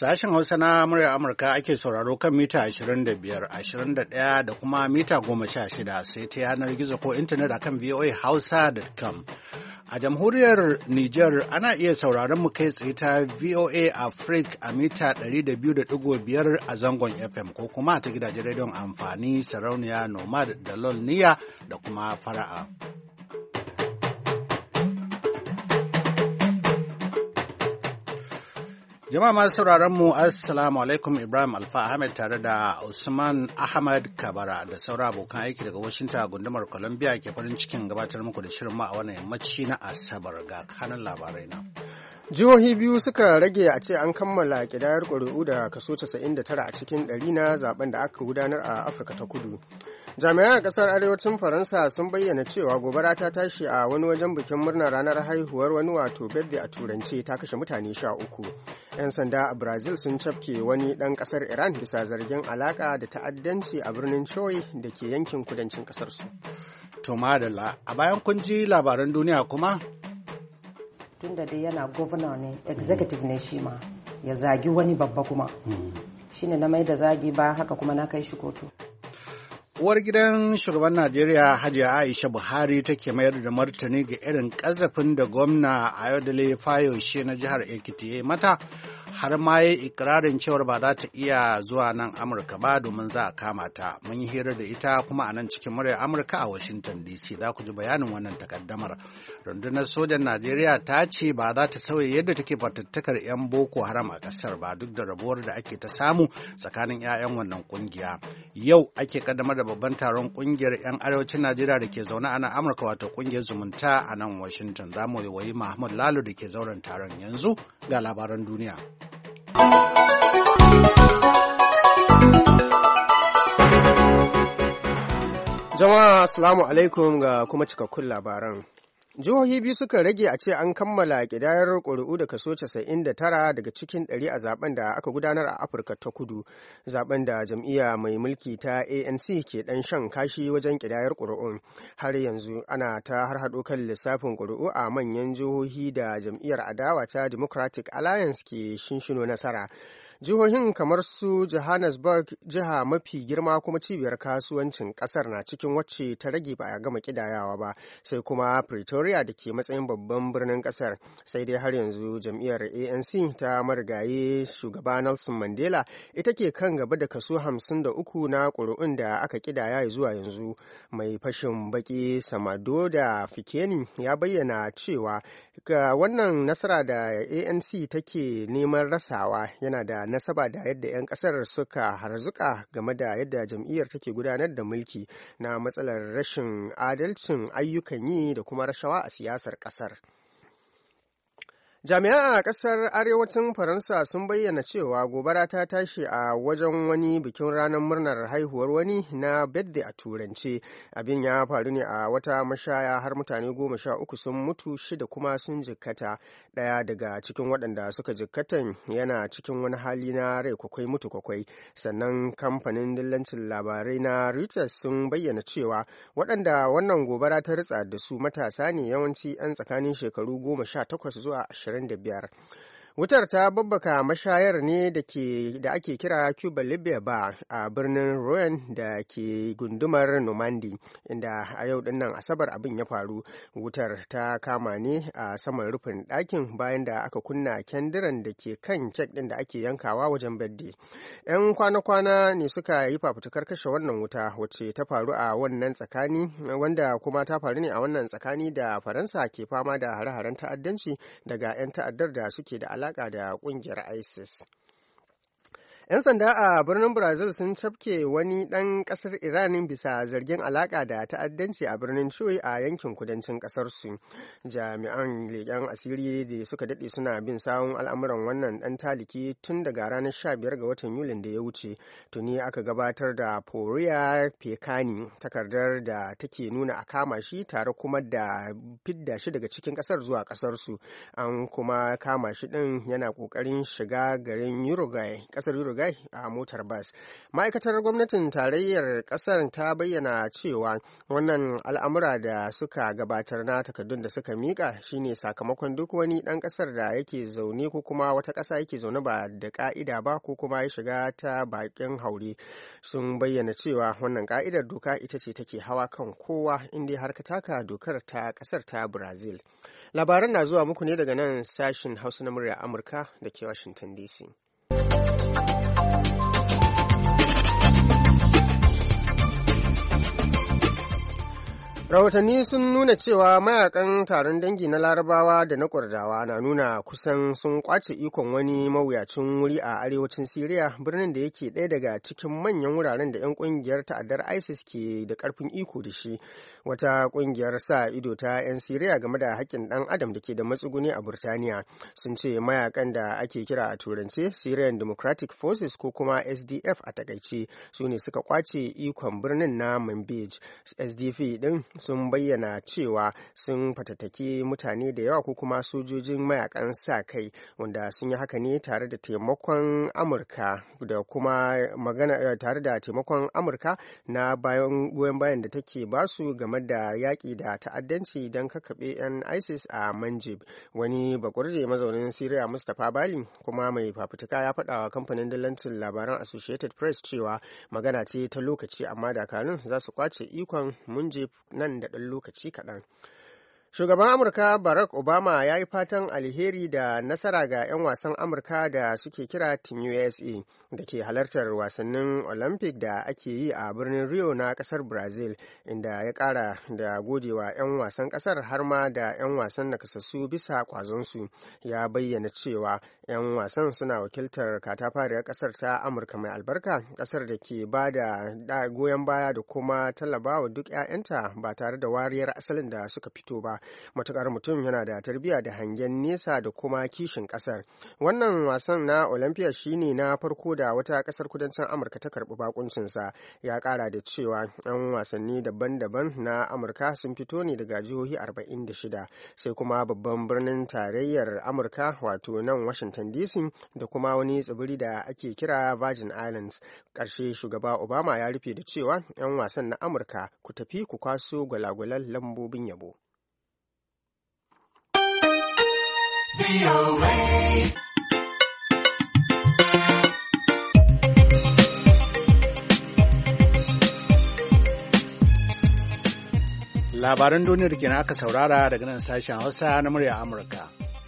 Sashen Hausa na murya Amurka ake sauraro kan mita 25, 21 da kuma mita 16 sai ta yanar gizo ko intanet akan voahausa.com. A jamhuriyar Nijar ana iya sauraron mu kai tsaye ta VOA Africa a mita 200.5 a zangon FM ko kuma ta gidajen rediyon amfani sarauniya Nomad da Lol Niya da kuma Fara'a. Jama'a masu sauraron mu assalamu alaikum, Ibrahim Alfa Ahmed tare da Usman Ahmad Kabara da sauran abokan aiki daga Washington gundumar Columbia ke farin cikin gabatar muku da shirin mu a wannan yammaci na Asabar ga kanan labarai na. Jihohi biyu suka rage a ce an kammala kidayar ƙuri'u da kaso 99 a cikin 100 na zaben da aka gudanar a Afirka ta Kudu. Jami'an a ƙasar arewacin Faransa sun bayyana cewa gobara ta tashi a wani wajen bikin murnar ranar haihuwar wani wato birthday a turance ta kashe mutane 13. 'Yan sanda a Brazil sun cafke wani ɗan ƙasar Iran bisa zargin alaƙa da ta'addanci a birnin Choi da ke yankin kudancin ƙasarsu. To madalla, a bayan kun ji labaran duniya kuma? Tunda dai yana governor ne, executive ne shi ma, ya zagi wani babba kuma. Shine na mai da zagi ba haka kuma na kai shi kotu. Uwar gidan shugaban Najeriya Hajiya Aisha Buhari take mayar da martani ga irin ƙazafin da gwamna Ayodele Fayoshe na jihar Ekiti ya mata, har ma ya ikirarin cewar ba za ta iya zuwa nan Amurka ba domin za a kama ta. Mun yi hira da ita kuma a nan cikin muryar Amurka a Washington DC. Za ku ji bayanin wannan takaddamar. Rundunar sojan Najeriya ta ce ba za ta sauya yadda take fatattakar 'yan Boko Haram a ƙasar ba duk da rabuwar da ake ta samu tsakanin 'ya'yan wannan ƙungiya. Yau ake kaddamar da babban taron ƙungiyar 'yan arewacin Najeriya da ke zaune a nan Amurka wato ƙungiyar zumunta a nan Washington. Za mu yi Mahmud Lalo da ke zauren taron yanzu ga labaran duniya. Jama'a assalamu alaikum ga kuma cikakkun labaran. Jihohi biyu suka rage a ce an kammala ƙidayar ƙuri'u da kaso 99 daga cikin 100 a zaben da aka gudanar a Afirka ta Kudu, zaben da jam'iyya mai mulki ta ANC ke ɗan shan kashi wajen ƙidayar ƙuri'un. Har yanzu ana ta harhaɗo kan lissafin ƙuri'u a manyan jihohi da jam'iyyar adawa ta Democratic Alliance ke shinshino nasara. Jihohin kamar su Johannesburg, jiha mafi girma kuma cibiyar kasuwancin kasar, na cikin wacce ta rage ba a gama kidayawa ba, sai kuma Pretoria da ke matsayin babban birnin kasar. Sai dai har yanzu jam'iyyar ANC ta marigaye shugaba Nelson Mandela ita ke kan gaba da kaso 53 na ƙuri'un da aka kidaya zuwa yanzu. Mai fashin baki Samadoda Fikeni ya bayyana cewa ga wannan nasara da ANC take neman rasawa yana da nasaba da yadda 'yan kasar suka harzuka game da yadda jam'iyyar take gudanar da mulki na matsalar rashin adalcin ayyukan yi da kuma rashawa a siyasar kasar. Jami'an a ƙasar arewacin Faransa sun bayyana cewa gobara ta tashi a wajen wani bikin ranar murnar haihuwar wani na birthday a turance. Abin ya faru ne a wata mashaya har mutane 13 sun mutu, 6 kuma sun jikkata. Ɗaya daga cikin waɗanda suka jikkatan yana cikin wani hali na rai kwakwai mutu kwakwai. Sannan kamfanin dillancin labarai na Reuters sun bayyana cewa waɗanda wannan gobara ta ritsa da su matasa ne, yawanci 'yan tsakanin shekaru 18 zuwa 25. Wutar ta babbaka mashayar ne da ake kira Cuba Libre Bar a birnin Rouen da ke gundumar Normandy, inda a yau dinnan Asabar abin ya faru. Wutar ta kama ne a saman rufin ɗakin bayan da aka kunna kyandiran da ke kan kek ɗin da ake yankawa wajen birthday. 'Yan kwana-kwana ne suka yi fafutukar kashe wannan wuta wacce ta faru a wannan tsakani, wanda kuma ta faru ne a wannan tsakani da Faransa ke fama da hare-haren ta'addanci daga 'yan ta'addar da suke da alaka da kungiyar ISIS. 'Yan sanda a birnin Brazil sun cafke wani ɗan ƙasar Iran bisa zargin alaƙa da ta'addanci a birnin Choi a yankin kudancin ƙasarsu. Jami'an leƙen asiri da suka daɗe suna bin sawun al'amuran wannan ɗan taliki tun daga ranar 15 ga watan Yulin da ya wuce. Tuni aka gabatar da Foriya Pekani, takardar da take nuna a kama shi tare kuma da fidda shi daga cikin ƙasar zuwa ƙasarsu. An kuma kama shi ɗin yana ƙoƙarin shiga garin Uruguay, ƙasar Uruguay marigayi a motar bas. Ma'aikatar gwamnatin tarayyar ƙasar ta bayyana cewa wannan al'amura da suka gabatar na takardun da suka mika shine sakamakon duk wani ɗan ƙasar da yake zaune ko kuma wata ƙasa yake zaune ba da ƙa'ida ba ko kuma ya shiga ta bakin haure. Sun bayyana cewa wannan ƙa'idar doka ita ce take hawa kan kowa inda har ka taka dokar ta ƙasar ta Brazil. Labaran na zuwa muku ne daga nan sashin Hausa na murya Amurka da ke Washington DC. Rahotanni sun nuna cewa mayakan taron dangi na Larabawa da na Kurdawa na nuna kusan sun kwace ikon wani mawuyacin wuri a arewacin Siriya, birnin da yake ɗaya daga cikin manyan wuraren da 'yan ƙungiyar ta'addar ISIS ke da ƙarfin iko da shi. Wata ƙungiyar sa ido ta 'yan Siriya game da haƙƙin ɗan adam da ke da matsuguni a Burtaniya sun ce mayakan da ake kira a turance Syrian Democratic Forces ko kuma SDF a takaice su ne suka kwace ikon birnin na Manbij. SDF ɗin sun bayyana cewa sun fatattaki mutane da yawa ko kuma sojojin mayakan sa kai wanda sun yi haka ne tare da taimakon Amurka da kuma magana tare da taimakon Amurka na goyon bayan da take basu game da yaƙi da ta'addanci don kakkaɓe 'yan ISIS a Manjib. Wani bakurde mazaunin Syria Mustapha Bali kuma mai fafutuka ya faɗa wa kamfanin dillancin labaran Associated Press cewa magana ce ta lokaci amma dakarun za su kwace ikon Manjib nan da ɗan lokaci kaɗan. Shugaban Amurka Barack Obama ya yi fatan alheri da nasara ga 'yan wasan Amurka da suke kira Team USA da ke halartar wasannin Olympic da ake yi a birnin Rio na kasar Brazil, inda ya kara da godewa 'yan wasan kasar har ma da 'yan wasan nakasassu bisa kwazonsu. Ya bayyana cewa 'yan wasan suna wakiltar katafariyar kasar ta Amurka mai albarka, kasar da ke ba da goyon baya da kuma tallabawa duk 'ya'yanta ba tare da wariyar asalin da suka fito ba. Matukar mutum yana da tarbiyya da hangen nesa da kuma kishin kasar. Wannan wasan na Olympia shine na farko da wata kasar kudancin Amurka ta karbi bakuncinsa. Ya kara da cewa 'yan wasanni daban-daban na Amurka sun fito ne daga jihohi 46 sai kuma babban birnin tarayyar Amurka wato nan Washington DC da kuma wani tsibiri da ake kira Virgin Islands. Ƙarshe shugaba Obama ya rufe da cewa 'yan wasan na Amurka ku tafi ku kwaso gwalagwalan lambobin yabo. Labaran duniyar kenan aka saurara daga nan sashen Hausa na murya Amurka.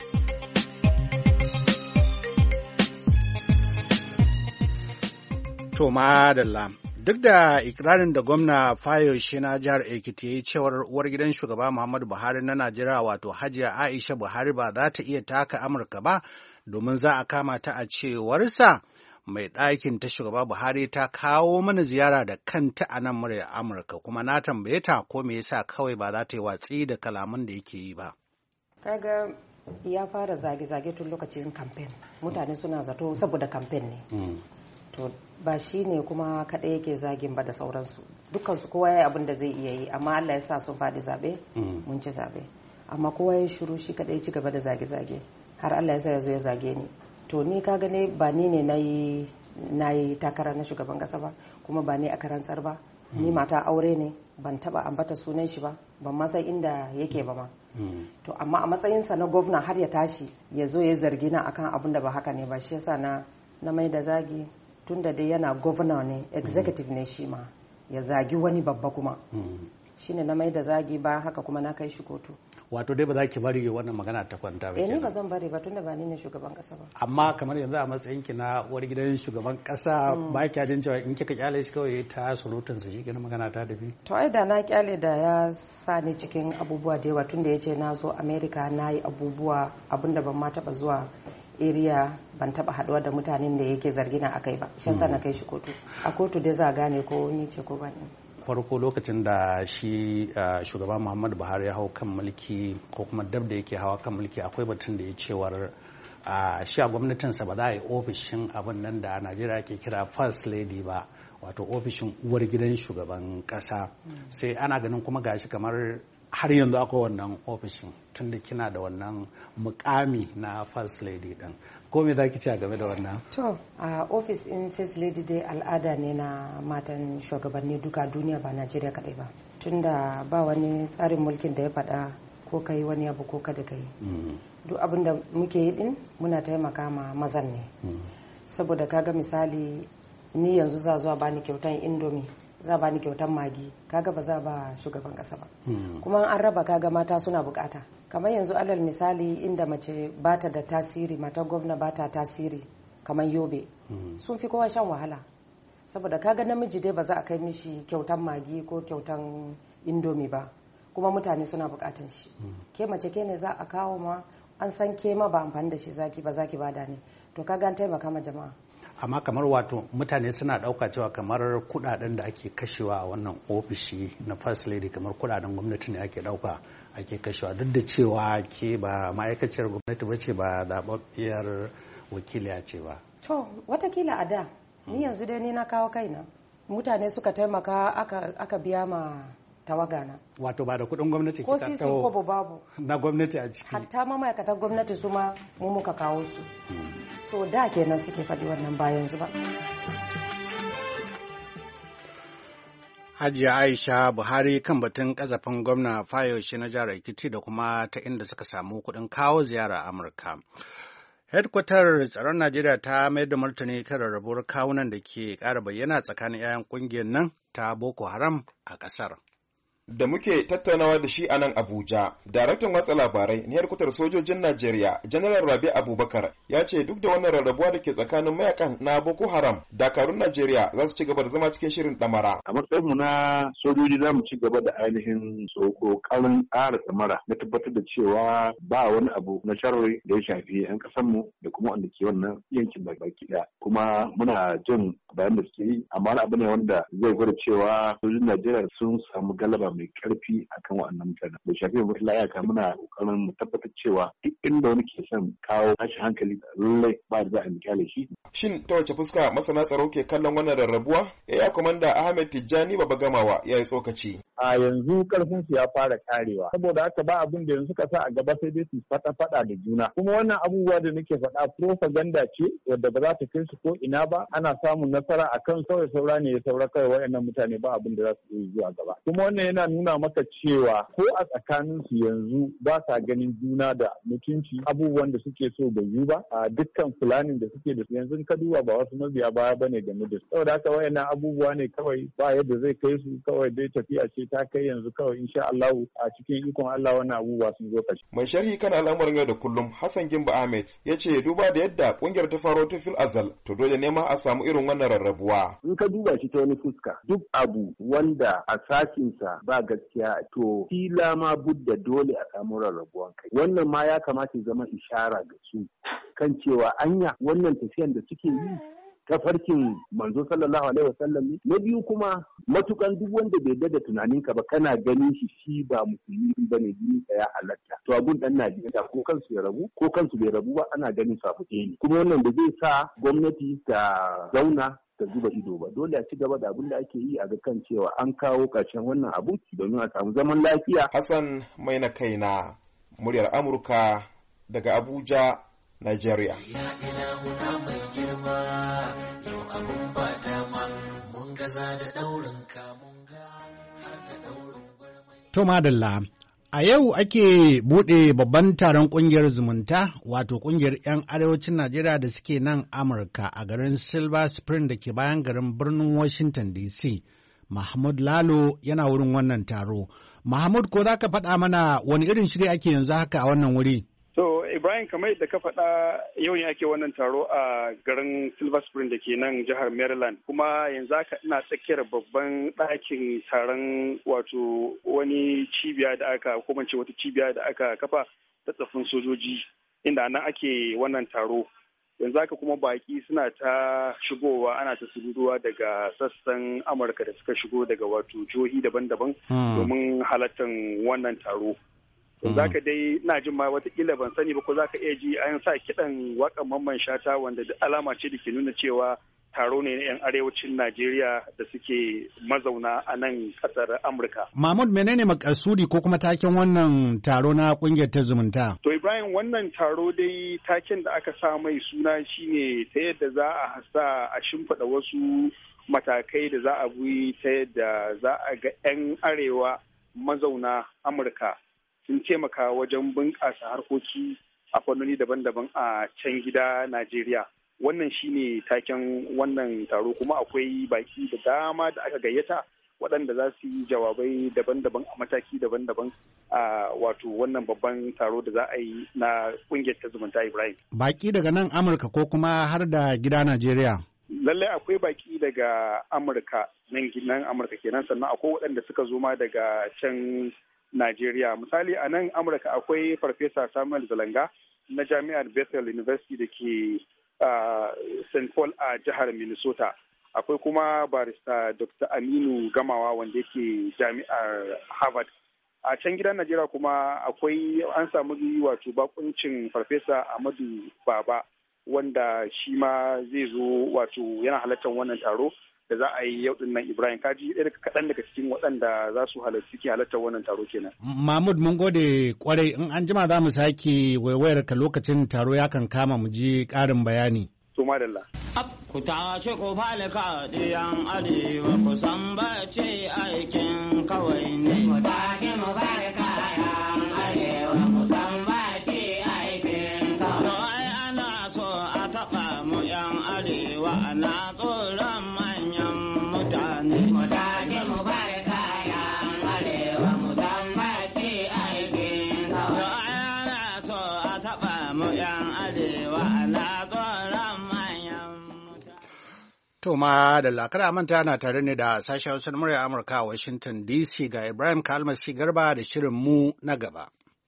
To madalla. Duk da ikirarin da gwamna Fayoshe na jihar Ekiti ya yi cewar uwar gidan shugaba Muhammadu Buhari na Najeriya wato Hajiya Aisha Buhari ba za ta iya taka Amurka ba domin za a kama ta a cewarsa, mai ɗakin ta shugaba Buhari ta kawo mana ziyara da kanta a nan murya Amurka kuma na tambaye ta ko me yasa kawai ba za ta yi watsi da kalaman da yake yi ba. Kaga ya fara zage-zage tun lokacin kamfen. Mutane suna zato saboda kamfen ne. To ba shi ne kuma kaɗai yake zagin ba da sauransu, dukansu kowa ya yi abin da zai iya yi, amma Allah ya sa sun faɗi zaɓe mun ci zaɓe, amma kowa ya shiru shi kaɗai ci gaba da zage-zage har Allah ya sa ya zo ya zage ni. To ni ka gane ba ni ne na yi takara na shugaban ƙasa ba, kuma ba ni a karantsar ba, ni mata aure ne, ban taɓa ambata sunan shi ba, ban ma san inda yake ba ma. To amma a matsayinsa na gwamna har ya tashi ya zo ya zargi na akan abin da ba haka ne ba, shi yasa na mai da zagi. Tunda dai yana governor ne, executive ne shi ma, ya zagi wani babba kuma shine na mai da zagi ba haka kuma na kai shi kotu. Wato dai ba za ki bari wannan magana ta kwanta ba? Ni ba zan bari ba tunda ba ni ne shugaban kasa ba. Amma kamar yanzu a matsayin ki na uwar gidan shugaban kasa ba ki jin cewa in kika kyale shi kawai ta surutun sa shi kenan magana ta dafi? To ai da na kyale da ya sa ni cikin abubuwa da yawa, tunda yace na zo America na yi abubuwa abinda ban ma taba zuwa area, ban taba haduwa da mutanen da yake zargina akai ba, shi yasa na kai shi kotu. A kotu dai za a gane ko ni ce ko ba ni. Farko lokacin da shi shugaban Muhammadu Buhari ya hau kan mulki ko kuma dab da yake hawa kan mulki, akwai batun da ya cewar shi a gwamnatinsa ba za a yi ofishin abin nan da Najeriya ke kira first lady ba, wato ofishin uwar gidan shugaban kasa. Sai ana ganin kuma gashi kamar har yanzu akwai wannan ofishin tunda kina da wannan mukami na first lady din, ko me za ki ce a game da wannan? To a office in first lady dai al'ada ne na matan shugabanni duka duniya ba Najeriya kadai ba. Tunda ba wani tsarin mulkin da ya faɗa ko kai wani abu ko kada kai. Duk abin da muke yi din muna taimaka ma mazan ne. Saboda kaga misali ni yanzu za zuwa bani kyautan indomie, za bani kyautan magi, kaga ba za ba shugaban kasa ba. Kuma an raba kaga mata suna bukata. Kamar yanzu alal misali inda mace bata da tasiri, matar gwamna bata tasiri kamar Yobe, sun fi kowa shan wahala. Saboda kaga namiji dai ba za a kai mishi kyautan magi ko kyautan indomie ba, kuma mutane suna bukatan shi. Ke mace ke ne za a kawo ma, an san ke ma ba amfani da shi zaki bada ne. To kaga an taimaka ma jama'a. Amma kamar wato mutane suna ɗauka cewa kamar kuɗaɗen da ake kashewa a wannan ofishi na first lady kamar kuɗaɗen gwamnati ne ake ɗauka ake kashewa, duk da cewa ke ba ma'aikaciyar gwamnati ba ce, ba zaɓaɓɓiyar wakiliya ce ba. To watakila a da, ni yanzu dai ni na kawo kaina, mutane suka taimaka aka biya ma tawagana. Wato ba da kuɗin gwamnati ko sisi ko babu na gwamnati a ciki. Hatta ma ma'aikatan gwamnati su ma mu muka kawo su. So da kenan suke faɗi wannan ba yanzu ba. Hajiya Aisha Buhari kan batun kasafin gwamna Fayoshe na jihar Ekiti da kuma ta inda suka samu kuɗin kawo ziyara Amurka. Hedkwatar tsaron Najeriya ta mayar da martani kan rarrabuwar kawunan da ke ƙara bayyana tsakanin 'ya'yan ƙungiyar nan ta Boko Haram a ƙasar. Da muke tattaunawa da shi a nan Abuja, daraktan watsa labarai na hedkwatar sojojin Najeriya, General Rabi Abubakar, ya ce duk da wannan rarrabuwa da ke tsakanin mayakan na Boko Haram, dakarun Najeriya za su ci gaba da zama cikin shirin ɗamara. A matsayinmu na sojoji za mu ci gaba da ainihin ƙoƙarin ƙara ɗamara na tabbatar da cewa ba wani abu na sharri da ya shafi 'yan ƙasarmu da kuma wanda ke wannan yankin baki ɗaya. Kuma muna jin bayan da suke yi, amma abu ne wanda zai gwada cewa sojojin Najeriya sun samu galaba mai karfi akan waɗannan mutane. Da shafi mu layaka muna kokarin mu tabbatar cewa duk inda wani ke son kawo tashin hankali lallai ba da za a kyale shi. Shin ta wace fuska masana tsaro ke kallon wannan rarrabuwa? Ya komanda Ahmed Tijjani Baba Gamawa ya yi tsokaci. A yanzu karfin su ya fara karewa. Saboda haka ba abin da yanzu suka sa a gaba sai dai su fada da juna. Kuma wannan abubuwa da nake faɗa propaganda ce wadda ba za ta kai su ko ina ba. Ana samun nasara akan saura ne ya saura kai waɗannan mutane ba abin da za su yi zuwa gaba. Kuma wannan yana nuna maka cewa ko a tsakanin su yanzu ba sa ganin juna da mutunci, abubuwan da suke so bai yi ba, a dukkan fulanin da suke da su yanzu ka duba ba wasu mabiya baya bane game da su. Saboda haka wayannan abubuwa ne kawai ba yadda zai kai su, kawai dai tafiya ce ta kai yanzu kawai insha Allah a cikin ikon Allah wannan abubuwa sun zo kashi. Mai sharhi kan al'amuran yau da kullum Hassan Gimba Ahmed ya ce duba da yadda kungiyar ta faro tun fil azal to dole ne ma a samu irin wannan rarrabuwa. In ka duba shi ta wani fuska duk abu wanda a sakinsa ba gaskiya to kila ma budda dole a samu rarrabuwan kai. Wannan ma ya kamata ya zama ishara ga su kan cewa anya wannan tafiyan da suke yi ta farkin manzo sallallahu alaihi wasallam ne. Na biyu kuma matukan duk wanda bai da tunaninka ba kana ganin shi ba musulmi bane, jini ya halatta to abun dan Najeriya ko kansu ya rabu ko kansu bai rabu ba ana ganin su abu ne. Kuma wannan da zai sa gwamnati ta zauna ta zuba ido ba, dole a ci gaba da abin da ake yi a ga kan cewa an kawo ƙarshen wannan abu domin a samu zaman lafiya. Hassan mai na kaina, muryar Amurka daga Abuja, Nigeria. Ya ilahuna mai girma, yau abun ba dama, mun gaza da daurin kamun ga har da daurin gwarmai. To madalla, a yau ake buɗe babban taron ƙungiyar zumunta, wato ƙungiyar 'yan arewacin Najeriya da suke nan Amurka a garin Silver Spring da ke bayan garin birnin Washington DC. Mahmud Lalo yana wurin wannan taro. Mahmud, ko za ka faɗa mana wani irin shiri ake yanzu haka a wannan wuri? So Ibrahim, kamar yadda ka faɗa yau ne ake wannan taro a garin Silver Spring da ke nan jihar Maryland, kuma yanzu haka ina tsakiyar babban ɗakin taron wato wani cibiya da aka kuma ce wata cibiya da aka kafa ta tsaffin sojoji inda nan ake wannan taro. Yanzu haka kuma baki suna ta shigowa, ana ta sururuwa daga sassan Amurka da suka shigo daga wato jihohi daban-daban domin halartar wannan taro. Za ka dai na jin ma watakila ban sani ba ko za ka iya ji an sa kiɗan waƙan Mamman Shata wanda alama ce da ke nuna cewa taro ne na 'yan arewacin Najeriya da suke mazauna a nan ƙasar Amurka. Mahmud, menene makasudi ko kuma taken wannan taro na ƙungiyar ta zumunta? To Ibrahim, Ibrahim, wannan taro dai taken da aka sa mai suna shine ta yadda za a sa a shimfiɗa wasu matakai da za a bi ta yadda za a ga 'yan arewa mazauna Amurka sun taimaka wajen bunƙasa harkoki a fannoni daban-daban a can gida Najeriya. Wannan shine taken wannan taro, kuma akwai baki da dama da aka gayyata waɗanda za su yi jawabai daban-daban a mataki daban-daban a wato wannan babban taro da za a yi na ƙungiyar ta zumunta Ibrahim. Baki daga nan Amurka ko kuma har da gida Najeriya? Lallai akwai baki daga Amurka, nan Amurka kenan, sannan akwai waɗanda suka zo ma daga can Najeriya. Misali a nan Amurka akwai Farfesa Samuel Zalanga na Jami'ar Bethel University da ke St. Paul a jihar Minnesota. Akwai kuma barista Dr. Aminu Gamawa wanda yake Jami'ar Harvard. A can gidan Najeriya kuma akwai an samu wato bakuncin Farfesa Ahmadu Baba wanda shi ma zai zo wato yana halartar wannan taro da za a yi yau din nan. Ibrahim, kaji ɗaya kaɗan daga cikin waɗanda za su halartar wannan taro kenan. Mahmud, mun gode kwarai. In an jima za mu sake waiwayar ka lokacin taro ya kan kama mu ji ƙarin bayani. To madalla. Ku tashi ku falka ɗiyan arewa ku san ba ce aikin kawai ne. Ku tashi mu falka ɗiyan arewa ku san ba ce aikin kawai. To ai ana so a taɓa mu ƴan arewa ana tsoron manyan mutane. Ku tashi mu falka ɗiyan arewa mu san ba ce aikin kawai. To ai ana so a taɓa mu ƴan arewa ana To ma da lakara manta na tare ne da sashen Hausar murya Amurka a Washington DC ga Ibrahim Kalmasi Garba da shirin mu na gaba.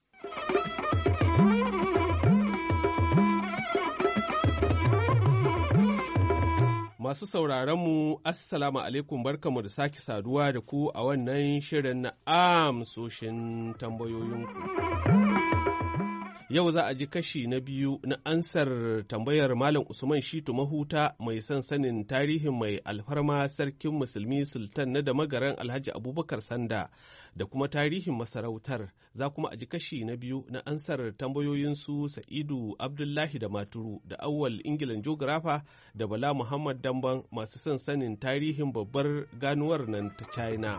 Masu sauraronmu, Assalamu alaikum, barkamu da sake saduwa da ku a wannan shirin na amsoshin tambayoyinku. Yau za a ji kashi na biyu na ansar tambayar Malam Usman Shitu Mahuta mai son sanin tarihin mai alfarma sarkin musulmi Sultan na Damagaran Alhaji Abubakar Sanda da kuma tarihin masarautar. Za kuma a ji kashi na biyu na ansar tambayoyinsu Sa'idu Abdullahi da Maturu da Awwal Ingilan Geografa da Bala Muhammad Damban masu son sanin tarihin babbar ganuwar nan ta China.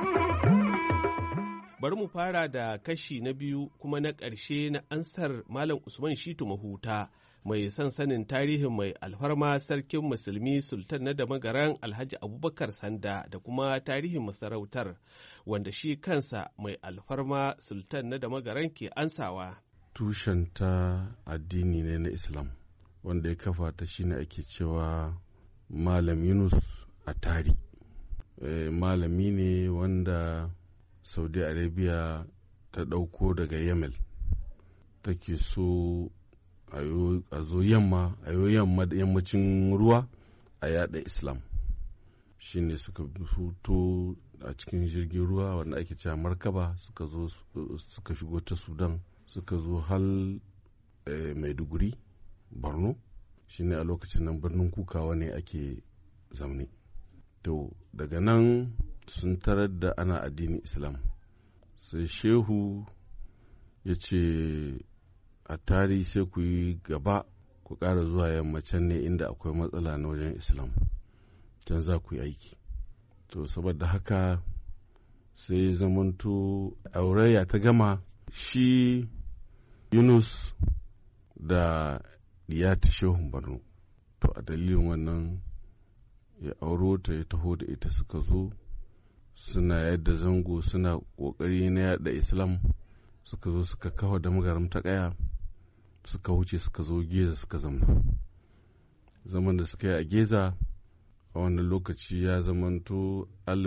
Bari mu fara da kashi na biyu kuma na ƙarshe na ansar Malam Usman Shitu Mahuta mai son sanin tarihin mai alfarma sarkin musulmi Sultan na Damagaran Alhaji Abubakar Sanda da kuma tarihin masarautar wanda shi kansa mai alfarma Sultan na Damagaran ke ansawa. Tushenta addini ne na Islam wanda ya kafa ta shine ake cewa Malam Yunus Atari. Malami ne wanda Saudi Arabia ta ɗauko daga Yemen take so a zo yammacin ruwa a yada Islam. Shi ne suka fito a cikin jirgin ruwa wanda ake cewa markaba suka shigo ta Sudan suka zo hal Maiduguri, Borno. Shi ne a lokacin nan birnin Kukawa ne ake zamne. To daga nan sun tarar da ana addinin Islam. Sai shehu ya ce a tari sai ku yi gaba ku ƙara zuwa yammacin ne inda akwai matsala na wajen Islam, can za ku yi aiki. To saboda haka sai zamanto aurayya ta gama, shi Yunus da diya ta shehun Borno. To a dalilin wannan ya auro ta, ya taho da ita, suka zo suna yadda zango suna ƙoƙari na yada Islam. Suka zo suka kawo da magaram ta ƙaya, suka wuce suka zo Geza suka zamna. Zaman da suka yi a Geza a wannan lokaci ya zamanto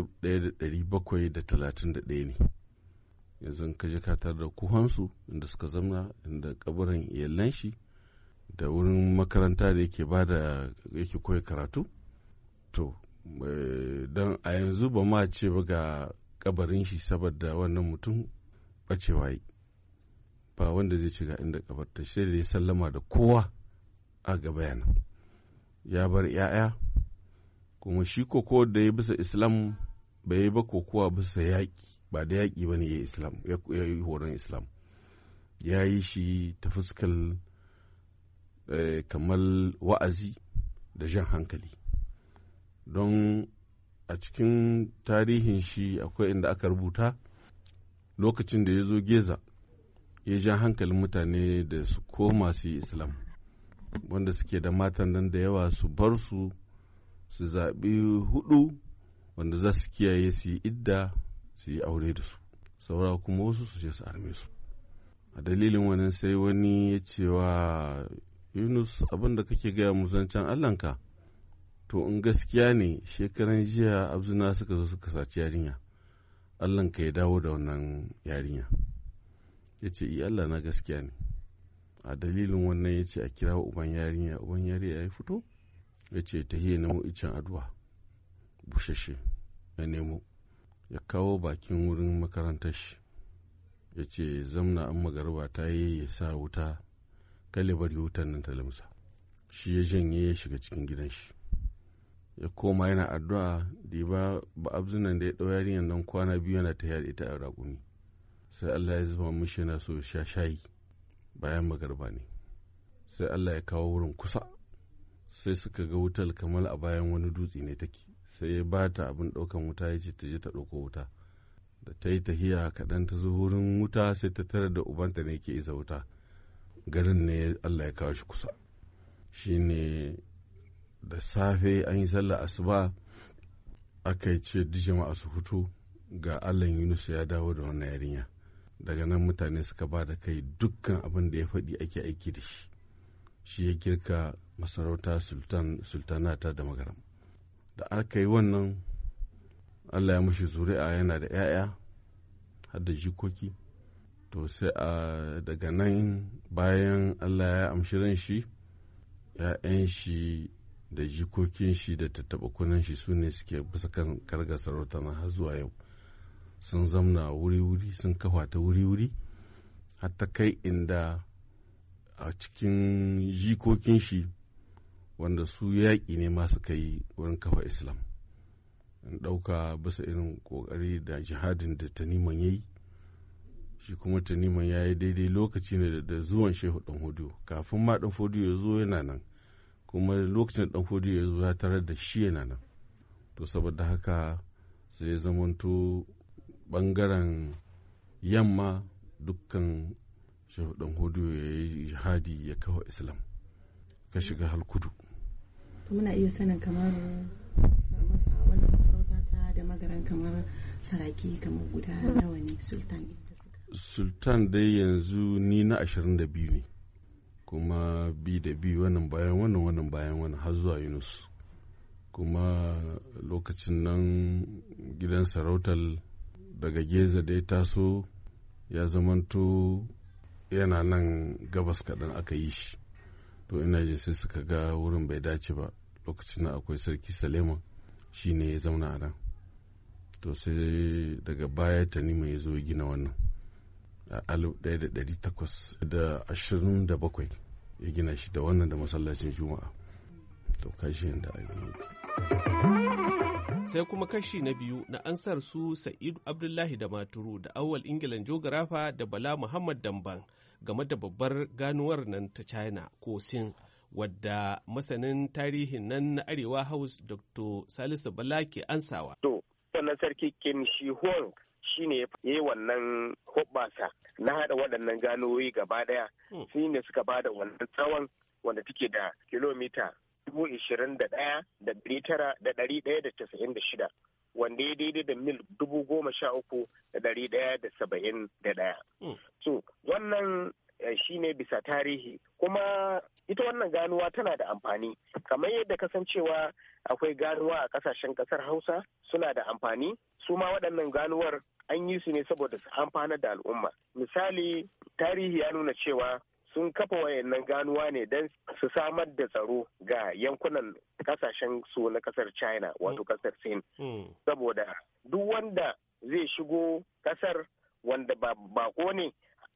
1731 ne. Yanzu ka je katar da kuhansu inda suka zamna, inda kabarin iyalan shi da wurin makaranta da yake yake koya karatu. To don a yanzu ba ma ce ba ga kabarin shi saboda wannan mutum bacewa yi, ba wanda zai ci ga inda kabarta, sai da ya sallama da kowa a gaba yana ya bar 'ya'ya. Kuma shi koko da ya bisa Islam bai yi ba kokowa bisa yaƙi, ba da yaƙi ba ne ya yi horon Islam. ya yi shi ta fuskar kamar wa'azi da jan hankali, don a cikin tarihin shi akwai inda aka rubuta lokacin da ya zo Geza ya ja hankalin mutane da su koma su yi Islam, wanda suke da matan nan da yawa su bar su zaɓi 4 wanda za su kiyaye su yi idda su yi aure da su, saura kuma wasu su je su arme su. A dalilin wannan sai wani ya ce wa Yunus, abin da kake gaya mu zancen Allahnka, to in gaskiya ne shekaran jiya abzuna suka zo suka saci yarinya, Allahnka ya dawo da wannan yarinya. Ya ce Allah na gaskiya ne. A dalilin wannan ya ce a kira uban yarinya ya fito, ya ce ta hiya nemo icen aduwa bushashe, ya nemo ya kawo bakin wurin makarantar shi, ya ce zamna an magarba ta yi ya sa wuta, kale bari wutan nan ta lamsa. Shi ya janye ya shiga cikin gidan shi, ya koma yana addu'a da ba abzunan da ya ɗau yarinyar nan kwana 2 yana ta da ita a raƙumi. Sai Allah ya zuba mishi yana so sha shayi bayan magarba ne, sai Allah ya kawo wurin kusa, sai suka ga wutar kamar a bayan wani dutse ne take, sai ya ba ta abin ɗaukan wuta ya ce ta je ta ɗauko wuta. Da ta yi tahiya kaɗan ta zo wurin wuta sai ta tare da ubanta ne ke isa wuta, garin ne Allah ya kawo shi kusa. Shi ne da safe an yi sallah asuba aka yi ce duk jama'a su fito ga Allah Yunus ya dawo da wannan yarinya. Daga nan mutane suka ba da kai, dukkan abin da ya faɗi ake aiki da shi. Shi ya girka masarauta sultanata da Magaram. Da aka yi wannan Allah ya mushi zuri'a, yana da 'ya'ya har da jikoki. To sai daga nan bayan Allah ya amshi ran shi, 'ya'yan shi da jikokin shi da tattaɓa shi su ne suke bisa kan karga sarauta na har zuwa yau. Sun zamna wuri-wuri, sun kafa ta wuri-wuri, har ta kai inda a cikin jikokin shi wanda su yaƙi ne ma suka yi wurin kafa Islam. In ɗauka bisa irin ƙoƙari da jihadin da Taniman ya yi, shi kuma Taniman ya yi daidai lokaci ne da zuwan Shehu Ɗan Hodiyo. Kafin ma Ɗan Hodiyo ya zo yana nan, kuma lokacin Ɗan Hodiyo ya zo ya tarar da shi yana nan. To saboda haka sai ya zamanto ɓangaren yamma dukkan Shehu Ɗan Hodiyo ya yi jihadi ya kawo Islam, ka shiga halkudu. Muna iya sanin kamar wannan masarauta ta da Magaran kamar saraki kamar guda nawa ne sultan? Sultan dai yanzu ni na 22 ne, kuma bi da bi wannan bayan wannan bayan wannan har zuwa Yunus. Kuma lokacin nan gidan sarautar daga Geza da ya taso ya zamanto yana nan gabas kaɗan aka yi shi. To ina jin sai suka ga wurin bai dace ba, lokacin da akwai sarki Salema shi ne ya zauna a nan. To sai daga baya Tanima ya zo ya gina wannan a 1827 ya gina shi da wannan da masallacin Juma'a. To kashi yadda sai kuma kashi na biyu na ansar su Sa'idu Abdullahi da Maturu da Awwal Ingilan Jogarafa da Bala Muhammad Damban game da babbar ganuwar nan ta China ko Sin, wadda masanin tarihin nan na Arewa House Dr. Salisu Bala ke ansawa. To, wannan sarki Qin Shi Huang shi ne ya yi wannan hoɓɓasa na haɗa waɗannan ganuwoyi gaba ɗaya. Shi ne suka ba da wannan tsawon wanda take da kilomita 21,996 wanda ya daidai da mil 13,171. So wannan shi ne bisa tarihi, kuma ita wannan ganuwa tana da amfani kamar yadda kasancewa akwai ganuwa a kasashen kasar Hausa suna da amfani, su ma waɗannan ganuwar an yi su ne saboda su amfanar da al'umma. Misali, tarihi ya nuna cewa sun kafa wayannan ganuwa ne don su samar da tsaro ga yankunan kasashen su na kasar China wato kasar Sin. Saboda duk wanda zai shigo kasar wanda ba bako ne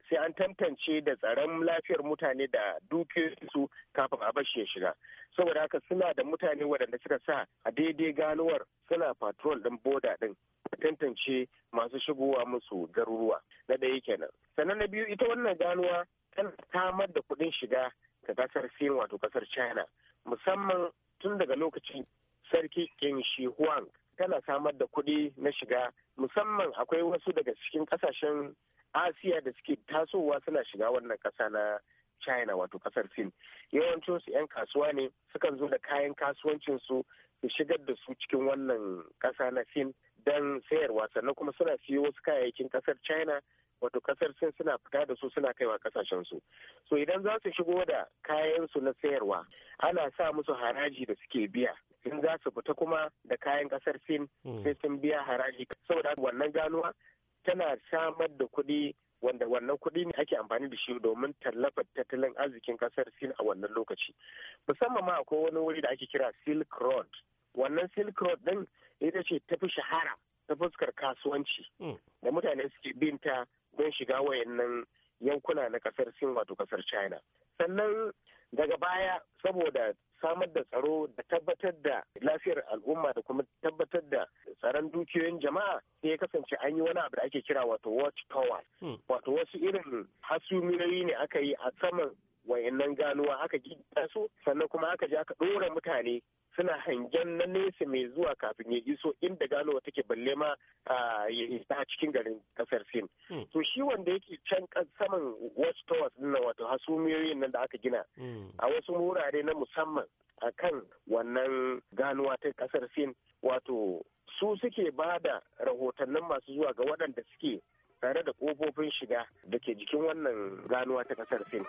sai an tantance da tsaron lafiyar mutane da dukiyoyinsu kafin a bashi ya shiga. Saboda haka suna da mutane waɗanda suka sa a daidai ganuwar suna patrol ɗin boda ɗin a tantance masu shigowa musu garuruwa. Na ɗaya kenan. Sannan na biyu, ita wannan ganuwa tana samar da kuɗin shiga ga ƙasar Sin, wato ƙasar China, musamman tun daga lokacin sarki Qin Shi Huang. Tana samar da kuɗi na shiga, musamman akwai wasu daga cikin ƙasashen Asiya da suke tasowa suna shiga wannan ƙasa na China, wato ƙasar Sin. Yawancinsu 'yan kasuwa ne, sukan zo da kayan kasuwancinsu su shigar da su cikin wannan ƙasa na Sin don sayarwa, sannan kuma suna siyo wasu kayayyakin ƙasar China, wato ƙasar Sin, suna fita da su suna kaiwa ƙasashensu. So idan za su shigo da kayansu na sayarwa, ana sa musu haraji da suke biya. In za su fita kuma da kayan ƙasar Sin sai sun biya haraji. Saboda wannan ganuwa tana samar da kuɗi, wanda wannan kuɗi ne ake amfani da shi domin tallafa tattalin arzikin ƙasar Sin a wannan lokaci. Musamman ma akwai wani wuri da ake kira Silk Road. Wannan Silk Road ɗin ita ce tafi shahara ta fuskar kasuwanci da mutane suke binta don shiga wayannan yankuna na ƙasar Sin, wato ƙasar China. Sannan daga baya, saboda samar da tsaro da tabbatar da lafiyar al'umma da kuma tabbatar da tsaron dukiyoyin jama'a, sai ya kasance an yi wani abu da ake kira wato watch tower, wato wasu irin hasumiyoyi ne aka yi a saman wayannan ganuwa, aka gida su, sannan kuma aka je aka ɗora mutane suna hangen na nesa mai zuwa kafin ya iso inda ganuwa take, balle ma ya isa cikin garin kasar Sin. To shi wanda yake can saman watch towers din nan, wato hasumiyoyin nan da aka gina a wasu wurare na musamman a kan wannan ganuwa ta kasar Sin, wato su suke ba da rahotannin masu zuwa ga waɗanda suke tare da ƙofofin shiga da ke jikin wannan ganuwa ta kasar Sin.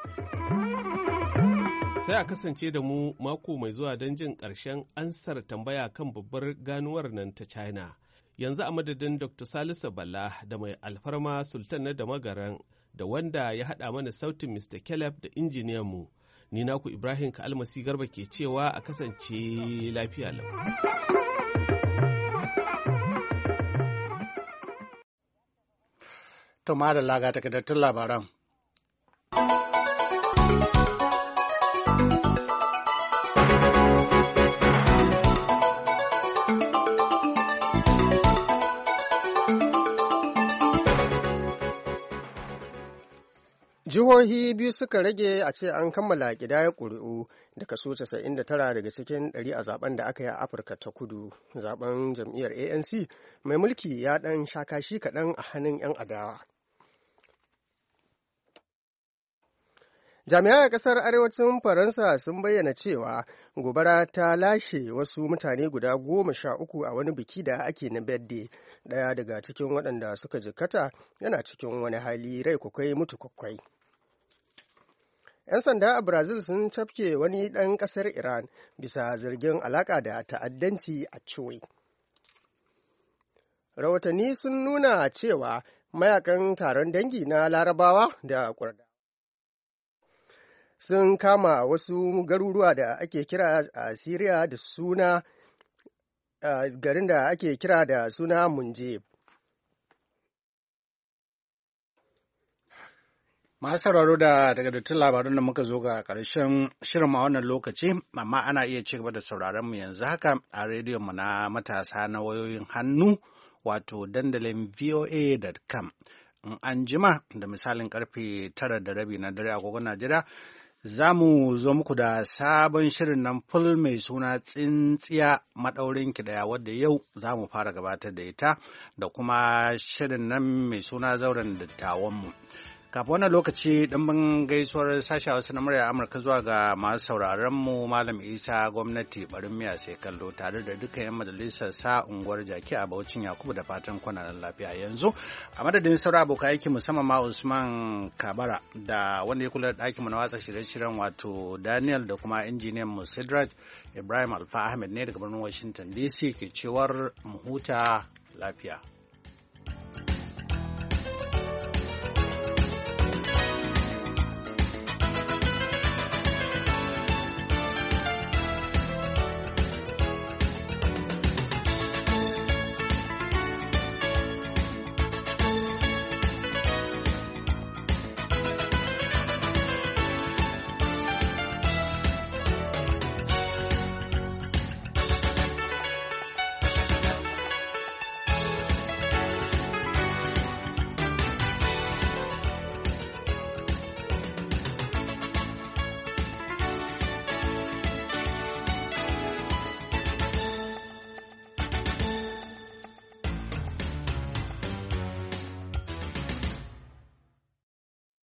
Sai a kasance da mu mako mai zuwa don jin ƙarshen ansar tambaya kan babbar ganuwar nan ta China. Yanzu a madadin Dr. Salisu Bala da mai alfarma Sultan na Damagaran da wanda ya haɗa mana sautin Mr. Caleb da injiniyanmu, ni naku Ibrahim Ka'almasi Garba ke cewa a kasance lafiya lau. To madalla ga takardattun labaran. Jihohi biyu suka rage a ce an kammala ƙidayar ƙuri'u da kaso 99 daga cikin 100 a zaben da aka yi a Afirka ta Kudu. Zaben jam'iyyar ANC mai mulki ya ɗan sha kashi kaɗan a hannun 'yan adawa. Jami'ai a ƙasar arewacin Faransa sun bayyana cewa gobara ta lashe wasu mutane guda 13 a wani biki da ake na birthday. Ɗaya daga cikin waɗanda suka jikkata yana cikin wani hali rai kwakwai mutu kwakwai. 'Yan sanda a Brazil sun cafke wani ɗan ƙasar Iran bisa zargin alaƙa da ta'addanci a Chile. Rahotanni sun nuna cewa mayakan taron dangi na Larabawa da Kurdawa sun kama wasu garuruwa da ake kira a Siriya da suna garin da ake kira da suna Munjib. Masu sauraro da takardattun labarun da muka zo ga ƙarshen shirin a wannan lokaci, amma ana iya ci gaba da sauraron mu yanzu haka a rediyon mu na matasa na wayoyin hannu, wato dandalin voa.com. In an jima da misalin karfe 9:30 na dare agogon Najeriya, za mu zo muku da sabon shirin nan full mai suna tsintsiya maɗaurin ki ɗaya, wadda yau za mu fara gabatar da ita, da kuma shirin nan mai suna zauren dattawanmu. Kafin wannan lokaci ɗimbin gaisuwar sashen Hausa na murya Amurka zuwa ga masu sauraron mu Malam Isa gwamnati barin miya sai kallo, tare da duka 'yan majalisar sa unguwar Jaki a Bauchin Yakubu, da fatan kwanan lafiya. Yanzu a madadin sauran abokan aiki musamman ma Usman Kabara da wanda ya kula da ɗakin mu na watsa shirye-shiryen wato Daniel, da kuma injiniyan mu Sidraj, Ibrahim Alfa Ahmed ne daga birnin Washington DC ke cewar mu huta lafiya.